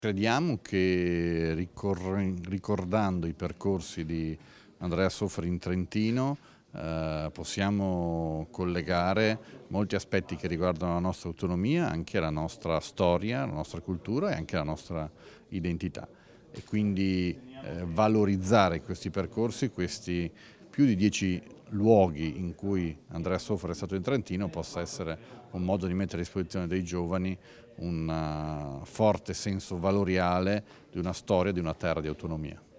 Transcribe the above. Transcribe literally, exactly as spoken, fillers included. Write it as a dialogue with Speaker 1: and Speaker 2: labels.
Speaker 1: Crediamo che ricorre- ricordando i percorsi di Andrea Sofri in Trentino eh, possiamo collegare molti aspetti che riguardano la nostra autonomia, anche la nostra storia, la nostra cultura e anche la nostra identità. E quindi eh, valorizzare questi percorsi, questi più di dieci luoghi in cui Andrea Sofri è stato in Trentino, possa essere un modo di mettere a disposizione dei giovani un uh, forte senso valoriale di una storia, di una terra di autonomia.